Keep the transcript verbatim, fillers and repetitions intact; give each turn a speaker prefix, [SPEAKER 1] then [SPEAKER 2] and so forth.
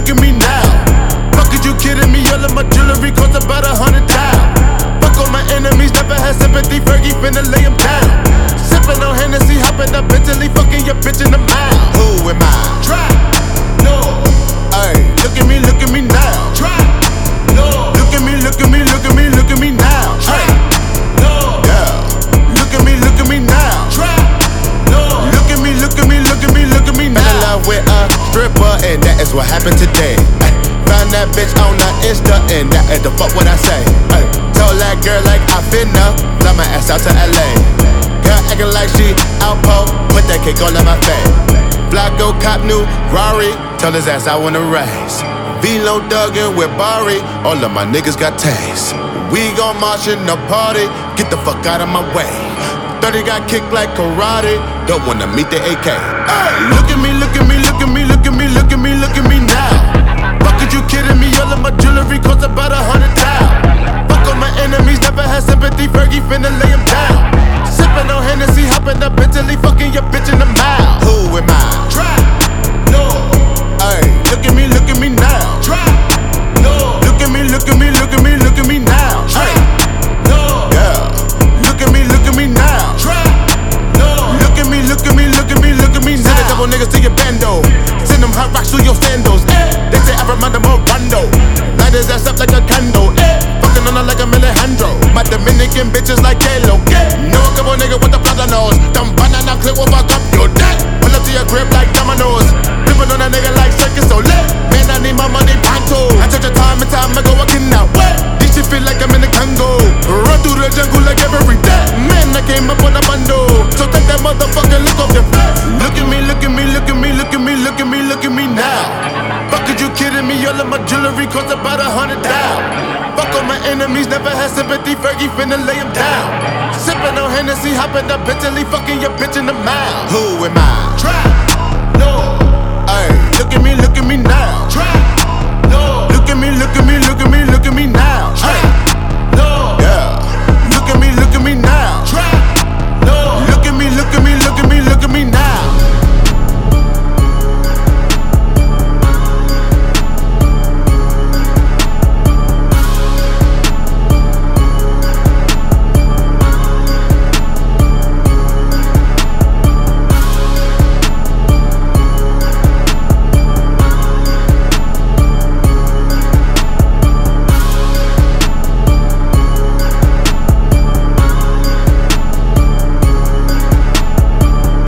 [SPEAKER 1] look at me now. Fuck, is you kidding me? All of my jewelry cost about a hundred thousand. Fuck all my enemies, never had sympathy. Fergie finna lay him down. Sippin' on Hennessy, hoppin' up Bentley, fucking your bitch in the mouth. Who am I? Try, no. Ay, look at me, look at me now. Try, no. Look at me, look at me, look at me, look at me now. Try, no. Yeah. Look at me, look at me now. Try, no. Look at me, look at me, look at me, look at me now. Fell in love with a stripper, and that is what happened today. Ay, found that bitch on the Insta, and that is the fuck what I say. Ay, told that girl like I finna fly my ass out to L A. Girl acting like she outpo, put that cake all in my face. Flacco cop new Rari, tell his ass I wanna race. V-Lo Duggan with Bari, all of my niggas got taste. We gon' march in the party, get the fuck out of my way. thirty got kicked like karate, don't wanna meet the A K. Ay, look at me, look at me, look at me, look at me, look at me, look at me now. Fuck, is you kidding me? All of my jewelry cost about a hundred thousand. Fuck all my enemies, never had sympathy. Fergie finna lay him down. Sippin' on Hennessy, hoppin' up Bentley, fucking your bitch in the mouth. Who am I? Try, no. Ay, look at me, look at me now. Try, no. Look at me, look at me, look at me, look at me now. Try, no. Yeah. Look at me, look at me now. Try, no. Look at me, look at me, look at me, look at me now. Send a couple niggas to your bando. Send them hot rocks through your sandals. Eh. They say I remind them of Rondo. Light his ass up like a candle. Eh. Fucking on her like a Alejandro. My Dominican bitches like Kalo. Know a couple niggas with the plaza nose. Dumb banana clip will fuck up your deck. Pull up to your crib like dominoes. Flippin' on a nigga like circus so lit. Man, I need my money pronto. I took the time and time ago, I cannot wait. This shit feel like I'm in the Congo. Run through the jungle like every day. Man, I came up on a bundle. So take that motherfucker look off your face. Look at me, look at me, look at me, look at me, look at me, look at me now. Fuck, is you kidding me? All of my jewelry cost about a hundred thousand. Fuck all my enemies, never had sympathy. Fergie finna lay him down. Sippin' on Hennessy, hoppin' up Bentley, fucking your bitch in the mouth. Who am I? Try, no.